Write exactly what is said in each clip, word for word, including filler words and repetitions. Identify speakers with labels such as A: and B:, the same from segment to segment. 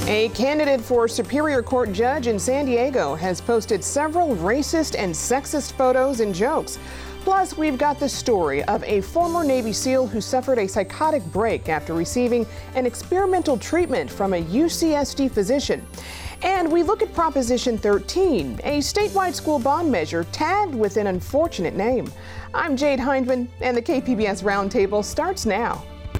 A: A candidate for Superior Court judge in San Diego has posted several racist and sexist photos and jokes. Plus, we've got the story of a former Navy SEAL who suffered a psychotic break after receiving an experimental treatment from a U C S D physician. And we look at Proposition thirteen, a statewide school bond measure tagged with an unfortunate name. I'm Jade Hindman, and the K P B S Roundtable starts now.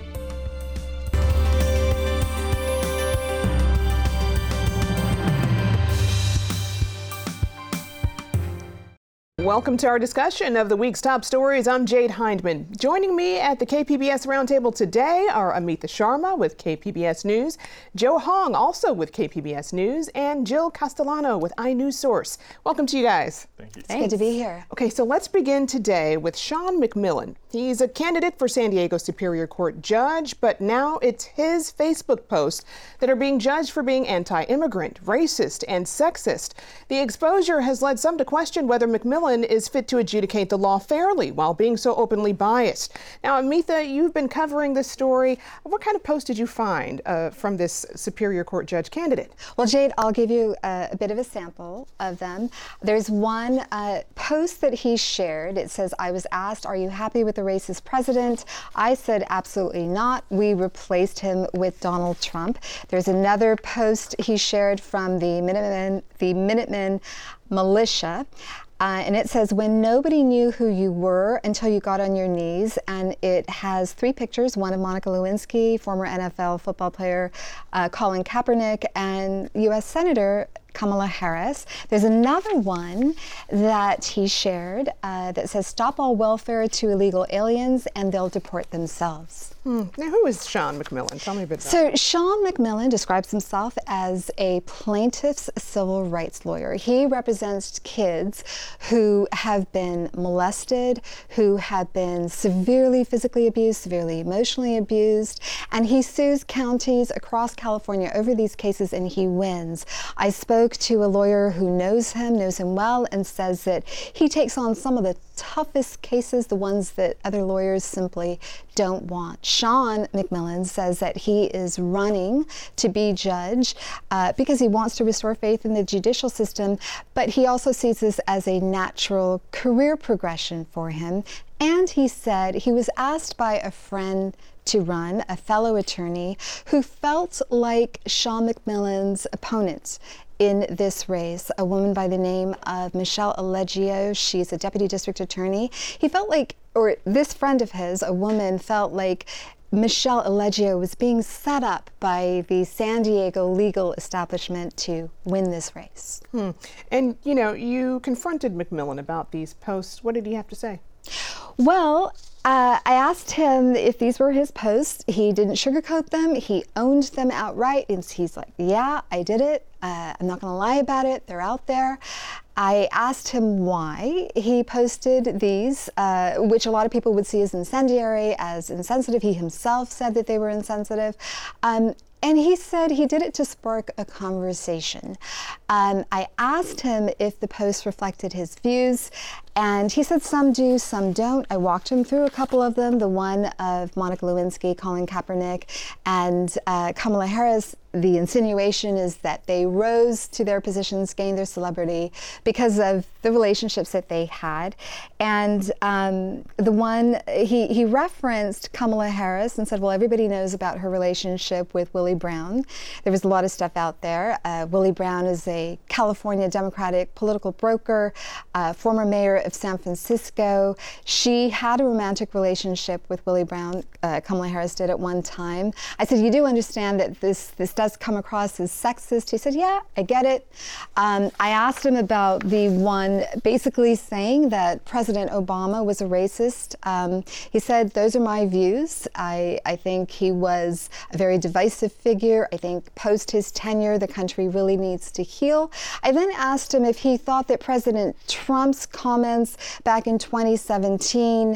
A: Welcome to our discussion of the week's top stories. I'm Jade Hindman. Joining me at the K P B S Roundtable today are Amita Sharma with K P B S News, Joe Hong also with K P B S News, and Jill Castellano with iNewsSource. Welcome to you guys.
B: Thank you.
C: It's good to be here.
A: Okay, so let's begin today with Sean McMillan. He's a candidate for San Diego Superior Court judge, but now it's his Facebook posts that are being judged for being anti-immigrant, racist, and sexist. The exposure has led some to question whether McMillan is fit to adjudicate the law fairly while being so openly biased. Now, Amitha, you've been covering this story. What kind of post did you find uh, from this Superior Court judge candidate?
C: Well, Jade, I'll give you a, a bit of a sample of them. There's one uh, post that he shared. It says, "I was asked, are you happy with the racist president? I said, absolutely not. We replaced him with Donald Trump." There's another post he shared from the Minutemen, the Minutemen militia. Uh, and it says, "When nobody knew who you were until you got on your knees." And it has three pictures, one of Monica Lewinsky, former N F L football player uh, Colin Kaepernick, and U S Senator Kamala Harris. There's another one that he shared uh, that says, "Stop all welfare to illegal aliens and they'll deport themselves."
A: Hmm. Now, who is Sean McMillan? Tell me a bit about
C: So Sean McMillan describes himself as a plaintiff's civil rights lawyer. He represents kids who have been molested, who have been severely physically abused, severely emotionally abused, and he sues counties across California over these cases, and he wins. I spoke to a lawyer who knows him, knows him well, and says that he takes on some of the toughest cases, the ones that other lawyers simply don't want. Sean McMillan says that he is running to be judge uh, because he wants to restore faith in the judicial system, but he also sees this as a natural career progression for him. And he said he was asked by a friend to run, a fellow attorney, who felt like Sean McMillan's opponent in this race, a woman by the name of Michelle Allegio. She's a deputy district attorney. He felt like, or this friend of his, a woman, felt like Michelle Allegio was being set up by the San Diego legal establishment to win this race.
A: Hmm. And, you know, you confronted McMillan about these posts. What did he have to say?
C: Well, Uh, I asked him if these were his posts. He didn't sugarcoat them. He owned them outright. And he's like, yeah, I did it. Uh, I'm not going to lie about it. They're out there. I asked him why he posted these, uh, which a lot of people would see as incendiary, as insensitive. He himself said that they were insensitive. Um, And he said he did it to spark a conversation. Um, I asked him if the posts reflected his views, and he said some do, some don't. I walked him through a couple of them, the one of Monica Lewinsky, Colin Kaepernick, and uh, Kamala Harris. The insinuation is that they rose to their positions, gained their celebrity because of the relationships that they had. And um, the one, he, he referenced Kamala Harris and said, well, everybody knows about her relationship with Willie Brown. There was a lot of stuff out there. Uh, Willie Brown is a California Democratic political broker, uh, former mayor of San Francisco. She had a romantic relationship with Willie Brown. Uh, Kamala Harris did at one time. I said, you do understand that this, this does come across as sexist? He said, yeah, I get it. Um, I asked him about the one basically saying that President Obama was a racist. Um, he said, those are my views. I, I think he was a very divisive figure. I think post his tenure, the country really needs to heal. I then asked him if he thought that President Trump's comments back in twenty seventeen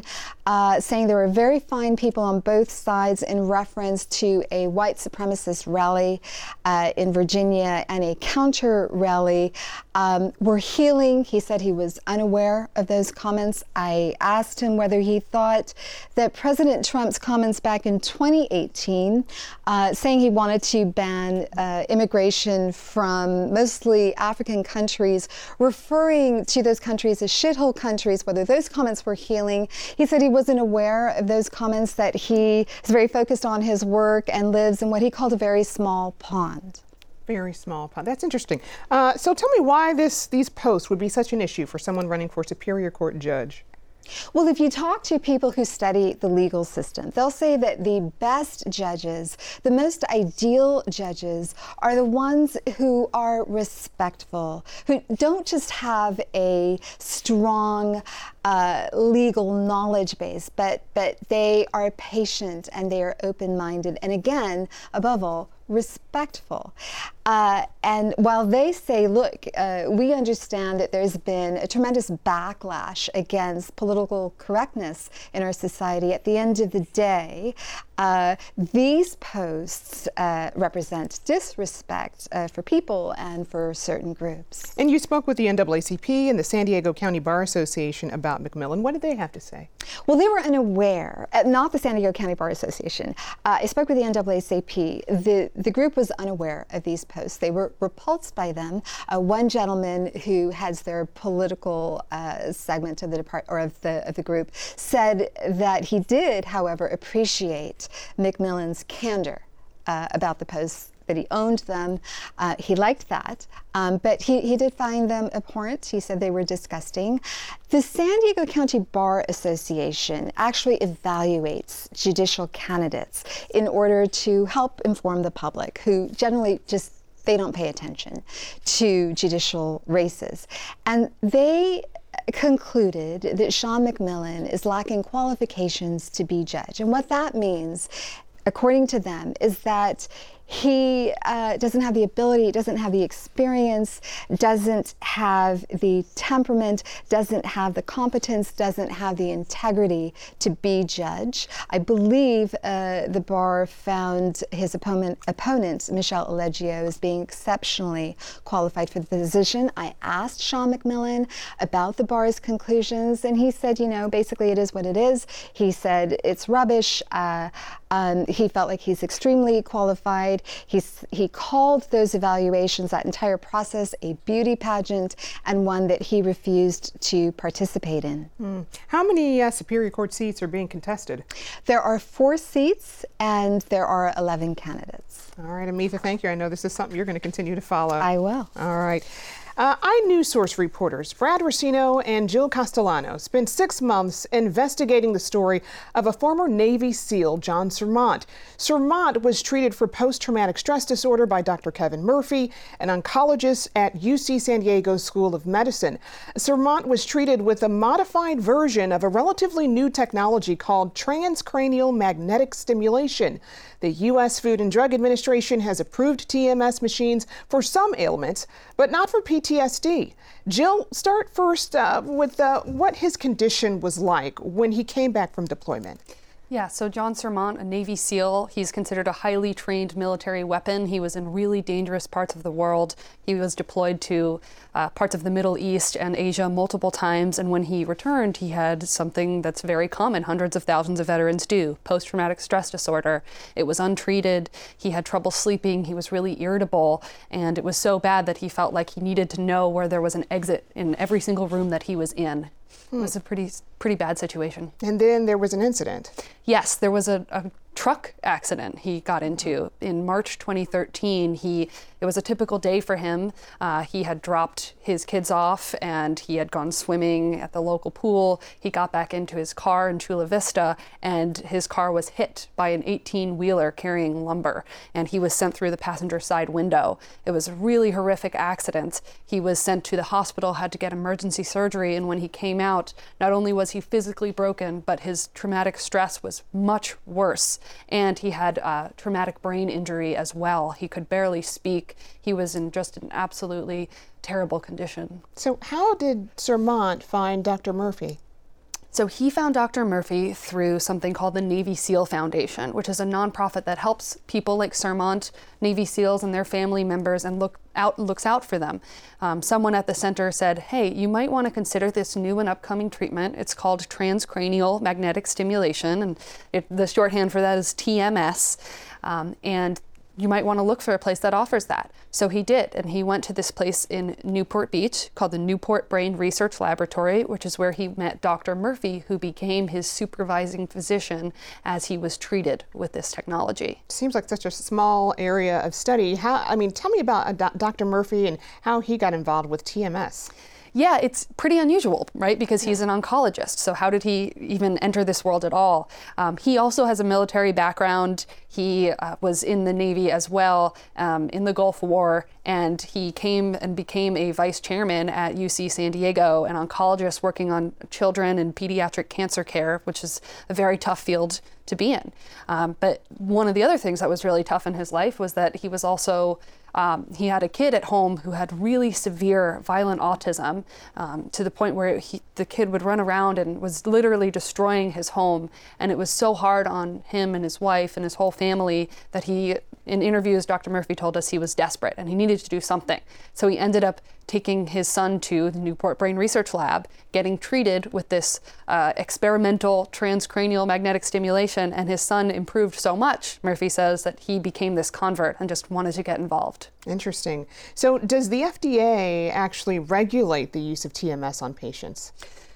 C: uh, saying there were very fine people on both sides in reference to a white supremacist rally uh, in Virginia and a counter rally. Um, we're healing. He said he was unaware of those comments. I asked him whether he thought that President Trump's comments back in twenty eighteen, uh, saying he wanted to ban uh, immigration from mostly African countries, referring to those countries as shithole countries, whether those comments were healing. He said he wasn't aware of those comments, that he is very focused on his work and lives in what he called a very small pond.
A: Very small pond. That's interesting. Uh, so tell me why this these posts would be such an issue for someone running for Superior Court judge.
C: Well, if you talk to people who study the legal system, they'll say that the best judges, the most ideal judges, are the ones who are respectful, who don't just have a strong uh, legal knowledge base, but, but they are patient and they are open-minded. And again, above all, respectful. Uh, and while they say, look, uh, we understand that there's been a tremendous backlash against political correctness in our society, at the end of the day, uh, these posts uh, represent disrespect uh, for people and for certain groups.
A: And you spoke with the N double A C P and the San Diego County Bar Association about McMillan. What did they have to say?
C: Well, they were unaware, uh, not the San Diego County Bar Association. Uh, I spoke with the N double A C P. The, the group was unaware of these posts. They were repulsed by them. Uh, one gentleman who heads their political uh, segment of the depart or of the of the group said that he did, however, appreciate McMillan's candor uh, about the posts, that he owned them. Uh, he liked that, um, but he, he did find them abhorrent. He said they were disgusting. The San Diego County Bar Association actually evaluates judicial candidates in order to help inform the public, who generally just they don't pay attention to judicial races. And they concluded that Sean McMillan is lacking qualifications to be judge. And what that means, according to them, is that he uh, doesn't have the ability, doesn't have the experience, doesn't have the temperament, doesn't have the competence, doesn't have the integrity to be judge. I believe uh, the bar found his opponent, opponent, Michelle Allegio, as being exceptionally qualified for the position. I asked Sean McMillan about the bar's conclusions, and he said, you know, basically it is what it is. He said it's rubbish. Uh, um, he felt like he's extremely qualified. He's, he called those evaluations, that entire process, a beauty pageant, and one that he refused to participate in.
A: Mm. How many uh, Superior Court seats are being contested?
C: There are four seats, and there are eleven candidates.
A: All right, Amitha, thank you. I know this is something you're going to continue to follow.
C: I will.
A: All right. Uh, iNewsSource reporters Brad Racino and Jill Castellano spent six months investigating the story of a former Navy SEAL, John Surmont. Surmont was treated for post-traumatic stress disorder by Doctor Kevin Murphy, an oncologist at U C San Diego School of Medicine. Surmont was treated with a modified version of a relatively new technology called transcranial magnetic stimulation. The U S Food and Drug Administration has approved T M S machines for some ailments, but not for P T S D. Jill, start first uh, with uh, what his condition was like when he came back from deployment.
B: Yeah, so John Surmont, a Navy SEAL, he's considered a highly trained military weapon. He was in really dangerous parts of the world. He was deployed to uh, parts of the Middle East and Asia multiple times, and when he returned, he had something that's very common, hundreds of thousands of veterans do, post-traumatic stress disorder. It was untreated. He had trouble sleeping. He was really irritable, and it was so bad that he felt like he needed to know where there was an exit in every single room that he was in. It was a pretty pretty bad situation.
A: And then there was an incident.
B: Yes, there was a, a truck accident he got into in March twenty thirteen. He it was a typical day for him. Uh, he had dropped his kids off and he had gone swimming at the local pool. He got back into his car in Chula Vista and his car was hit by an eighteen-wheeler carrying lumber, and he was sent through the passenger side window. It was a really horrific accident. He was sent to the hospital, had to get emergency surgery, and when he came out, not only was he physically broken, but his traumatic stress was much worse. And he had uh, traumatic brain injury as well. He could barely speak. He was in just an absolutely terrible condition.
A: So how did Surmont find Doctor Murphy?
B: So he found Doctor Murphy through something called the Navy SEAL Foundation, which is a nonprofit that helps people like Sermont, Navy SEALs and their family members, and look out looks out for them. Um, someone at the center said, hey, you might want to consider this new and upcoming treatment. It's called transcranial magnetic stimulation, and it, the shorthand for that is T M S. Um, and you might want to look for a place that offers that. So he did, and he went to this place in Newport Beach called the Newport Brain Research Laboratory, which is where he met Doctor Murphy, who became his supervising physician as he was treated with this technology.
A: Seems like such a small area of study. How, I mean, tell me about uh, Doctor Murphy and how he got involved with T M S.
B: Yeah, it's pretty unusual, right? Because he's an oncologist. So how did he even enter this world at all? Um, he also has a military background. He uh, was in the Navy as well um, in the Gulf War, and he came and became a vice chairman at U C San Diego, an oncologist working on children and pediatric cancer care, which is a very tough field to be in. Um, but one of the other things that was really tough in his life was that he was also Um, he had a kid at home who had really severe violent autism um, to the point where he, the kid would run around and was literally destroying his home. And it was so hard on him and his wife and his whole family that he, in interviews, Doctor Murphy told us he was desperate and he needed to do something. So he ended up taking his son to the Newport Brain Research Lab, getting treated with this uh, experimental transcranial magnetic stimulation, and his son improved so much, Murphy says, that he became this convert and just wanted to get involved.
A: Interesting. So does the F D A actually regulate the use of T M S on patients?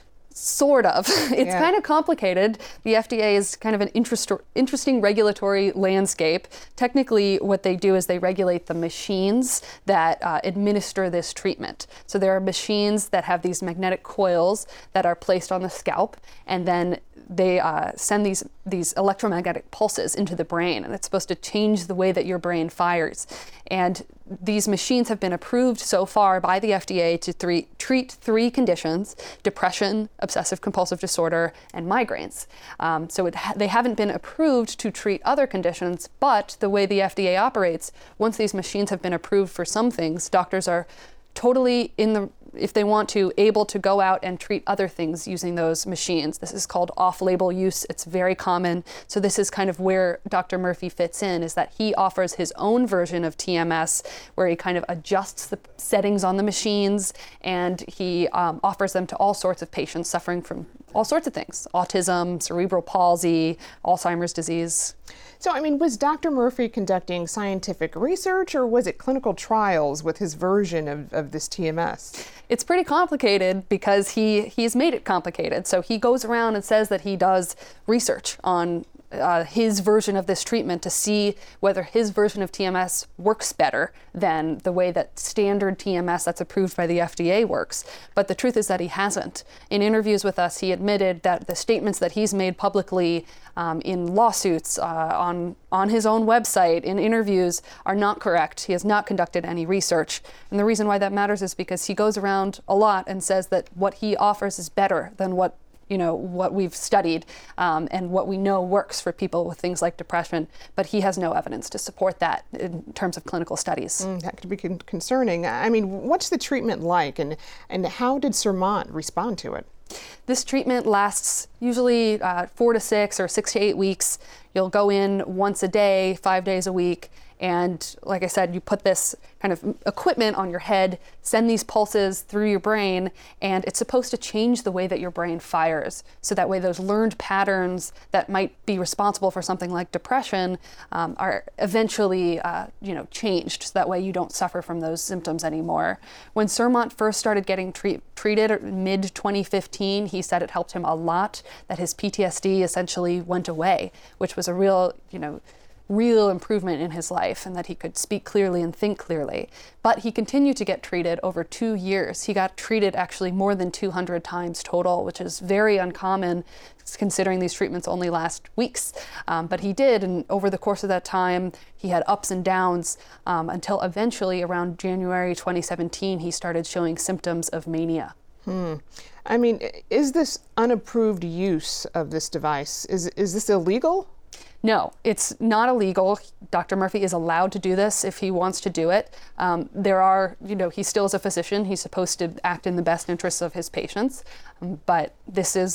B: Sort of. It's
A: Yeah.
B: kind of complicated. The F D A is kind of an interest, interesting regulatory landscape. Technically, what they do is they regulate the machines that uh, administer this treatment. So there are machines that have these magnetic coils that are placed on the scalp, and then they uh, send these these electromagnetic pulses into the brain, and it's supposed to change the way that your brain fires. And these machines have been approved so far by the F D A to three, treat three conditions: depression, obsessive compulsive disorder, and migraines. Um, so it ha- they haven't been approved to treat other conditions, but the way the F D A operates, once these machines have been approved for some things, doctors are totally in the, if they want to, able to go out and treat other things using those machines. This is called off-label use. It's very common. So this is kind of where Doctor Murphy fits in, is that he offers his own version of T M S, where he kind of adjusts the settings on the machines, and he um, offers them to all sorts of patients suffering from all sorts of things: autism, cerebral palsy, Alzheimer's disease.
A: So, I mean, was Doctor Murphy conducting scientific research, or was it clinical trials with his version of, of this T M S?
B: It's pretty complicated because he he's made it complicated. So he goes around and says that he does research on uh, his version of this treatment to see whether his version of T M S works better than the way that standard T M S that's approved by the F D A works. But the truth is that he hasn't. In interviews with us, he admitted that the statements that he's made publicly um, in lawsuits, uh, on, on his own website, in interviews, are not correct. He has not conducted any research. And the reason why that matters is because he goes around a lot and says that what he offers is better than what you know, what we've studied um, and what we know works for people with things like depression, but he has no evidence to support that in terms of clinical studies.
A: Mm, that could be con- concerning. I mean, what's the treatment like, and, and how did Sermont respond to it?
B: This treatment lasts usually uh, four to six or six to eight weeks. You'll go in once a day, five days a week. And like I said, you put this kind of equipment on your head, send these pulses through your brain, and it's supposed to change the way that your brain fires. So that way those learned patterns that might be responsible for something like depression um, are eventually uh, you know, changed. So that way you don't suffer from those symptoms anymore. When Sermont first started getting treat, treated mid twenty fifteen, he said it helped him a lot, that his P T S D essentially went away, which was a real, you know, real improvement in his life, and that he could speak clearly and think clearly. But he continued to get treated over two years. He got treated actually more than two hundred times total, which is very uncommon considering these treatments only last weeks. Um, but he did, and over the course of that time, he had ups and downs um, until eventually around January twenty seventeen, he started showing symptoms of mania.
A: Hmm. I mean, is this unapproved use of this device, is, is this illegal?
B: No, it's not illegal. Doctor Murphy is allowed to do this if he wants to do it. Um, there are, you know, he still is a physician. He's supposed to act in the best interests of his patients. Um, but this is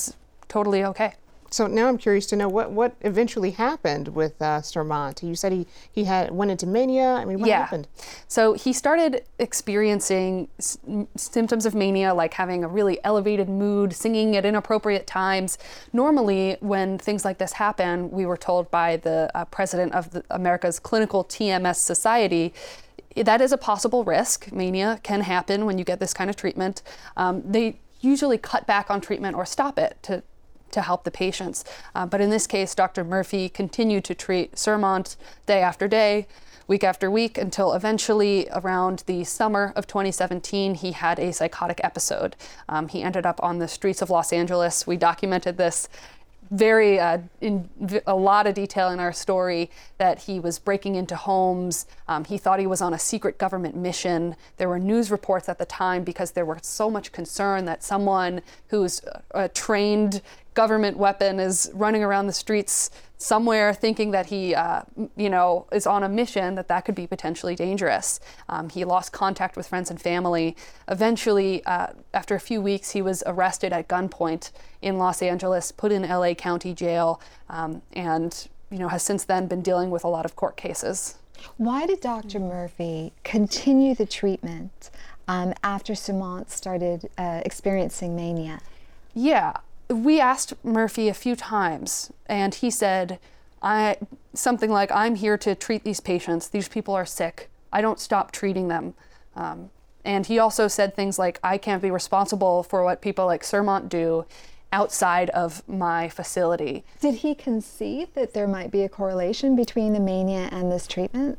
B: totally okay.
A: So now I'm curious to know what, what eventually happened with uh, Sermont. You said he, he had went into mania. I mean, what
B: yeah.
A: happened?
B: So he started experiencing s- symptoms of mania, like having a really elevated mood, singing at inappropriate times. Normally, when things like this happen, we were told by the uh, president of the, America's Clinical T M S Society, that is a possible risk. Mania can happen when you get this kind of treatment. Um, they usually cut back on treatment or stop it to to help the patients. Uh, but in this case, Doctor Murphy continued to treat Sermont day after day, week after week, until eventually around the summer of twenty seventeen, he had a psychotic episode. Um, he ended up on the streets of Los Angeles. We documented this very uh, in v- a lot of detail in our story, that he was breaking into homes. Um, he thought he was on a secret government mission. There were news reports at the time because there was so much concern that someone who's a, a trained government weapon is running around the streets somewhere thinking that he, uh, you know, is on a mission, that that could be potentially dangerous. Um, he lost contact with friends and family. Eventually, uh, after a few weeks, he was arrested at gunpoint in Los Angeles, put in L A County Jail, um, and, you know, has since then been dealing with a lot of court cases.
C: Why did Doctor Murphy continue the treatment um, after Sermont started uh, experiencing mania?
B: Yeah. We asked Murphy a few times, and he said, "I something like, I'm here to treat these patients. These people are sick. I don't stop treating them." Um, and he also said things like, "I can't be responsible for what people like Sermont do outside of my facility."
C: Did he concede that there might be a correlation between the mania and this treatment?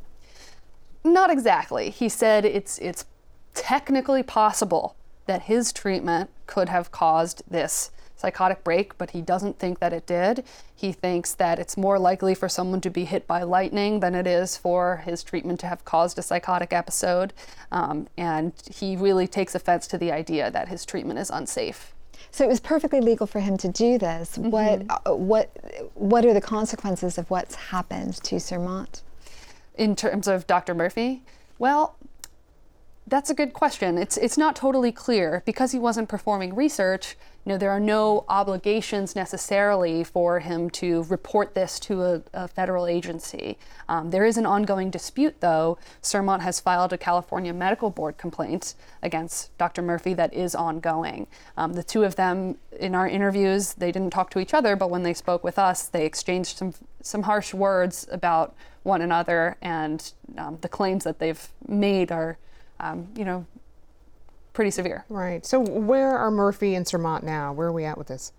B: Not exactly. He said it's it's technically possible that his treatment could have caused this psychotic break, but he doesn't think that it did. He thinks that it's more likely for someone to be hit by lightning than it is for his treatment to have caused a psychotic episode. Um, and he really takes offense to the idea that his treatment is unsafe.
C: So it was perfectly legal for him to do this. Mm-hmm. What, uh, what, what are the consequences of what's happened to Sermont?
B: In terms of Doctor Murphy? Well, that's a good question. It's it's not totally clear. Because he wasn't performing research, you know, there are no obligations necessarily for him to report this to a, a federal agency. Um, there is an ongoing dispute, though. Sermont has filed a California Medical Board complaint against Doctor Murphy that is ongoing. Um, the two of them, in our interviews, they didn't talk to each other, but when they spoke with us, they exchanged some some harsh words about one another, and um, the claims that they've made are Um, you know, pretty severe.
A: Right. So where are Murphy and Sermont now? Where are we at with this?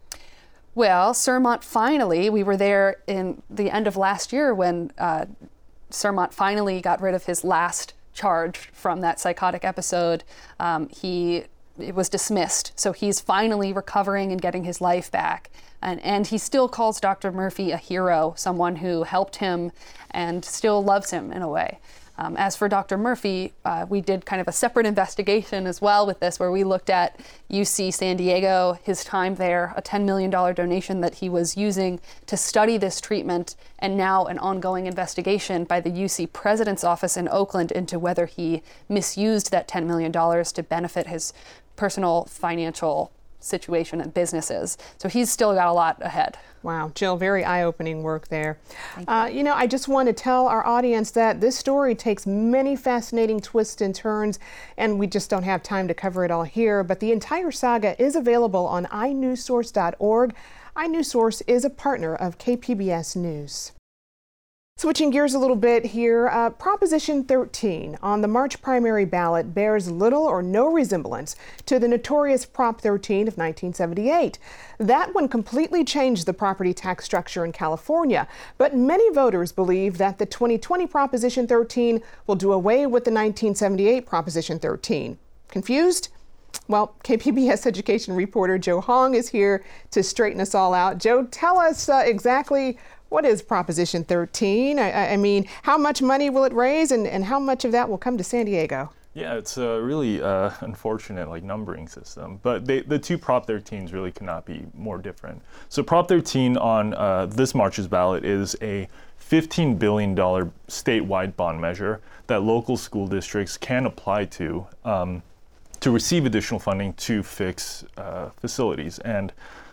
B: Well, Sermont finally, we were there in the end of last year when uh, Sermont finally got rid of his last charge from that psychotic episode. Um, he it was dismissed. So he's finally recovering and getting his life back. And, and he still calls Doctor Murphy a hero, someone who helped him and still loves him in a way. Um, as for Doctor Murphy, uh, we did kind of a separate investigation as well with this, where we looked at U C San Diego, his time there, a ten million dollars donation that he was using to study this treatment, and now an ongoing investigation by the U C President's office in Oakland into whether he misused that ten million dollars to benefit his personal financial situation and businesses. So he's still got a lot ahead.
A: Wow, Jill, very eye-opening work there. You. Uh, you know, I just want to tell our audience that this story takes many fascinating twists and turns, and we just don't have time to cover it all here, but the entire saga is available on i news source dot org. iNewsSource is a partner of K P B S News. Switching gears a little bit here, uh, Proposition thirteen on the March primary ballot bears little or no resemblance to the notorious Prop thirteen of nineteen seventy-eight. That one completely changed the property tax structure in California, but many voters believe that the twenty twenty Proposition thirteen will do away with the nineteen seventy-eight Proposition thirteen. Confused? Well, K P B S education reporter Joe Hong is here to straighten us all out. Joe, tell us uh, exactly what is Proposition thirteen? I, I mean, how much money will it raise, and, and how much of that will come to San Diego?
D: Yeah, it's a really uh, unfortunate like numbering system, but they, the two Prop thirteens really cannot be more different. So Prop thirteen on uh, this March's ballot is a fifteen billion dollars statewide bond measure that local school districts can apply to um, to receive additional funding to fix uh, facilities. And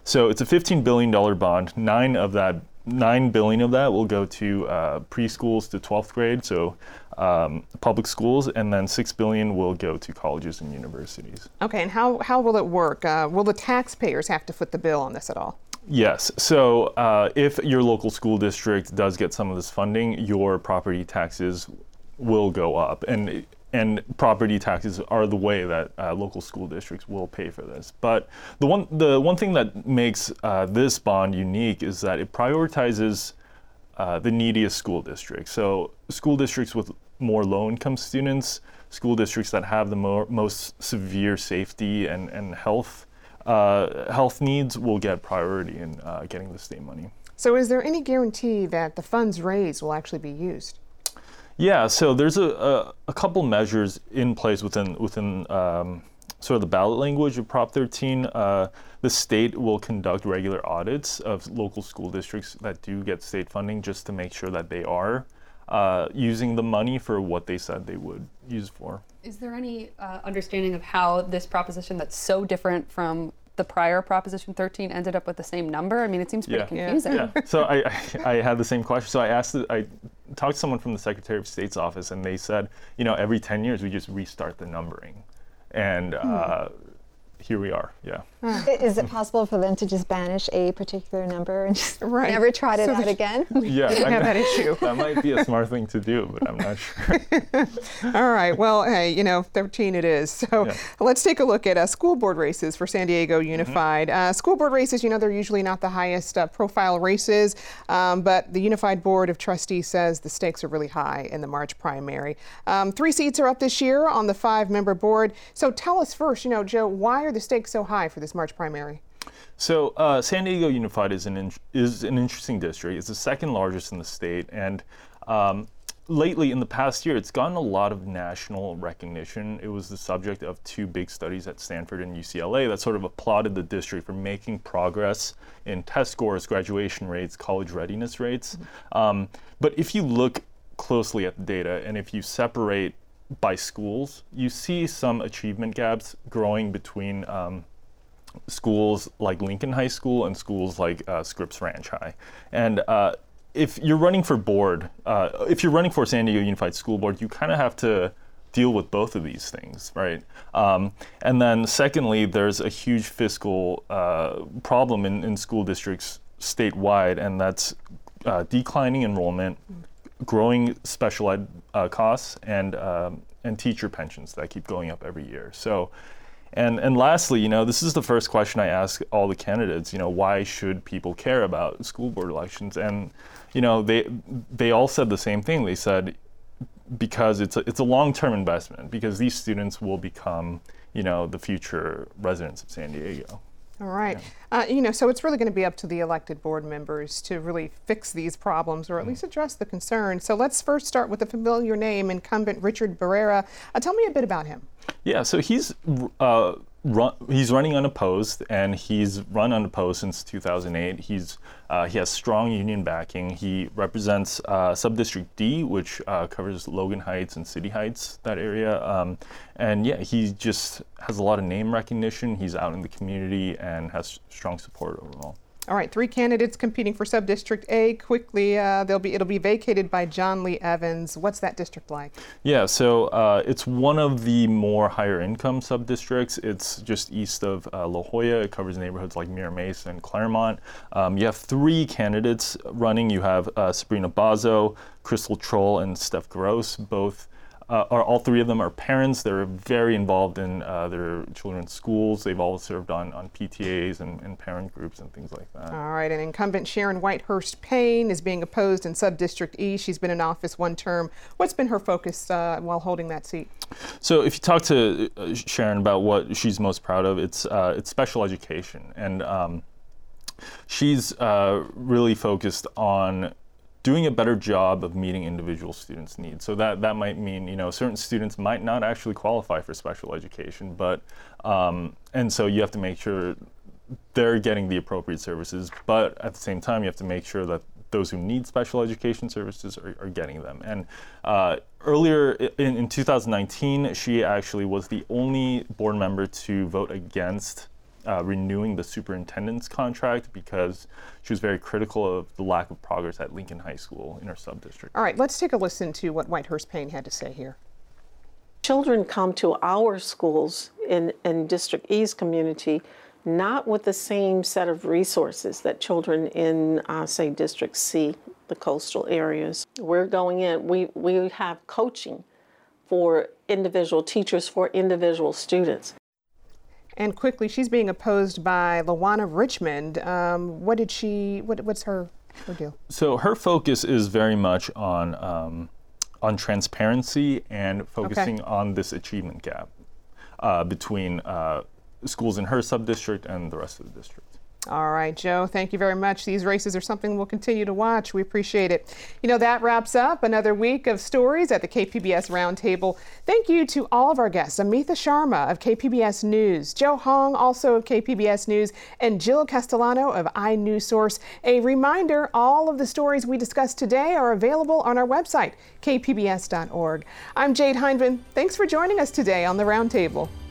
D: So it's a fifteen billion dollars bond. Nine of that, nine billion of that will go to uh, preschools to twelfth grade, so um, public schools, and then six billion will go to colleges and universities.
A: Okay, and how, how will it work? Uh, will the taxpayers have to foot the bill on this at all?
D: Yes. So uh, if your local school district does get some of this funding, your property taxes will go up, and and property taxes are the way that uh, local school districts will pay for this. But the one the one thing that makes uh, this bond unique is that it prioritizes uh, the neediest school districts. So school districts with more low-income students, school districts that have the more, most severe safety and and health uh, health needs will get priority in uh, getting the state money.
A: So is there any guarantee that the funds raised will actually be used?
D: Yeah, so there's a, a, a couple measures in place within within um, sort of the ballot language of Prop thirteen. Uh, the state will conduct regular audits of local school districts that do get state funding, just to make sure that they are uh, using the money for what they said they would use for.
B: Is there any uh, understanding of how this proposition that's so different from the prior Proposition thirteen ended up with the same number? I mean, it seems pretty
D: Yeah.
B: confusing.
D: Yeah. So I, I I had the same question. So I asked, I talked to someone from the Secretary of State's office, and they said, you know, every ten years we just restart the numbering, and uh, here we are. Yeah.
C: Is it possible for them to just banish a particular number and just
A: Right.
C: never try it
A: So
C: out
A: that-
C: again?
D: Yeah. I-
A: have that issue.
D: That might be a smart thing to do, but I'm not sure.
A: All right. Well, hey, you know, thirteen it is. So
D: Yeah.
A: let's take a look at uh, school board races for San Diego Unified. Uh, school board races, you know, they're usually not the highest uh, profile races, um, but the Unified Board of Trustees says the stakes are really high in the March primary. Um, three seats are up this year on the five-member board. So tell us first, you know, Joe, why are the stakes so high for this March primary?
D: So uh, San Diego Unified is an in, is an interesting district. It's the second largest in the state, and um, lately, in the past year, it's gotten a lot of national recognition. It was the subject of two big studies at Stanford and U C L A that sort of applauded the district for making progress in test scores, graduation rates, college readiness rates. Mm-hmm. Um, but if you look closely at the data, and if you separate by schools, you see some achievement gaps growing between um, schools like Lincoln High School and schools like uh, Scripps Ranch High. And uh, if you're running for board, uh, if you're running for San Diego Unified School Board, you kind of have to deal with both of these things, right? Um, and then secondly, there's a huge fiscal uh, problem in, in school districts statewide, and that's uh, declining enrollment, growing special ed uh, costs, and um, and teacher pensions that keep going up every year. So. And and lastly, you know, this is the first question I ask all the candidates. You know, why should people care about school board elections? And you know, they they all said the same thing. They said because it's a, it's a long-term investment, because these students will become, you know, the future residents of San Diego.
A: All right. Yeah. Uh, you know, so it's really going to be up to the elected board members to really fix these problems, or at least address the concerns. So let's first start with a familiar name, incumbent Richard Barrera. Uh, tell me a bit about him.
D: Yeah, so he's uh, run, he's running unopposed, and he's run unopposed since two thousand eight. He's uh, he has strong union backing. He represents uh, Subdistrict D, which uh, covers Logan Heights and City Heights, that area. Um, and yeah, he just has a lot of name recognition. He's out in the community and has strong support overall.
A: All right, three candidates competing for Subdistrict A. Quickly, uh, they'll be it'll be vacated by John Lee Evans. What's that district like?
D: Yeah, so uh, it's one of the more higher income sub-districts. It's just east of uh, La Jolla. It covers neighborhoods like Mira Mesa and Claremont. Um, you have three candidates running. You have uh, Sabrina Bazo, Crystal Troll, and Steph Gross. Both Uh, are all three of them are parents. They're very involved in uh, their children's schools. They've all served on, on P T As and, and parent groups and things like that.
A: All right, and incumbent Sharon Whitehurst Payne is being opposed in Subdistrict E. She's been in office one term. What's been her focus uh, while holding that seat?
D: So if you talk to uh, Sharon about what she's most proud of, it's uh, it's special education, and um, she's uh, really focused on doing a better job of meeting individual students' needs. So that, that might mean, you know, certain students might not actually qualify for special education, but, um, and so you have to make sure they're getting the appropriate services, but at the same time, you have to make sure that those who need special education services are, are getting them. And uh, earlier in, in two thousand nineteen, she actually was the only board member to vote against uh, renewing the superintendent's contract because she was very critical of the lack of progress at Lincoln High School in her sub-district.
A: All right, let's take a listen to what Whitehurst Payne had to say here.
E: Children come to our schools in, in District E's community not with the same set of resources that children in, uh, say, District C, the coastal areas. We're going in, we, we have coaching for individual teachers, for individual students.
A: And quickly, she's being opposed by LaWanna Richmond. Um, what did she, what, what's her, her deal?
D: So her focus is very much on, um, on transparency and focusing
A: okay.
D: on this achievement gap uh, between uh, schools in her sub-district and the rest of the district.
A: All right, Joe, thank you very much. These races are something we'll continue to watch. We appreciate it. You know, that wraps up another week of stories at the K P B S Roundtable. Thank you to all of our guests, Amitha Sharma of K P B S News, Joe Hong, also of K P B S News, and Jill Castellano of iNewsSource. A reminder, all of the stories we discussed today are available on our website, k p b s dot org. I'm Jade Hindman. Thanks for joining us today on the Roundtable.